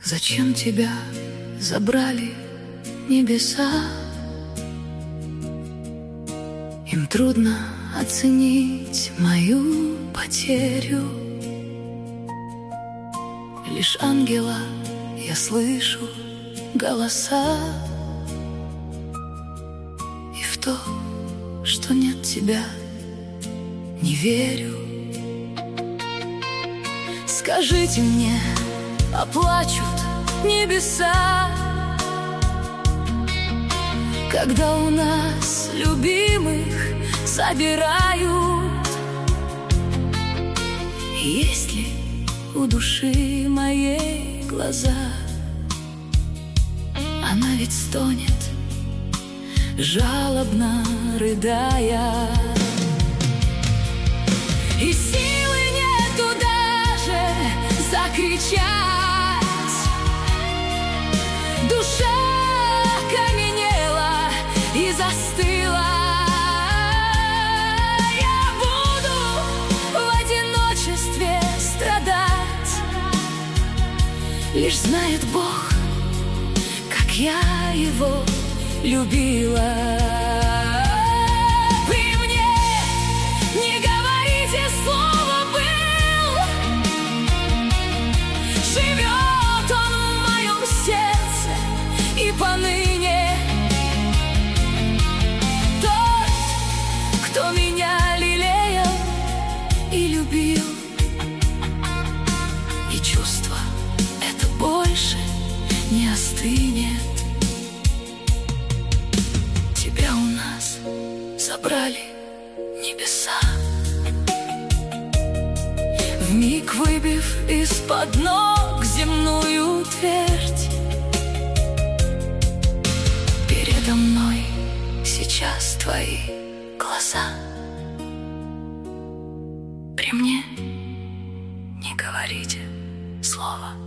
Зачем тебя забрали небеса? Им трудно оценить мою потерю. Лишь ангела я слышу голоса, и в то, что нет тебя, не верю. Скажите мне, оплачут небеса, когда у нас любимых собирают? Есть ли у души моей глаза? Она ведь стонет, жалобно рыдая, и силы нету даже закричать. Душа окаменела и застыла. Я буду в одиночестве страдать. Лишь знает Бог, как я его любила. Вы мне не говорите слово «был». Живет он в моем сердце и поныне. Тот, кто меня лелеял и любил, и чувство это больше не остынет. Тебя у нас забрали небеса, вмиг выбив из-под ног земную твердь. Передо мной сейчас твои глаза. При мне не говорите слова.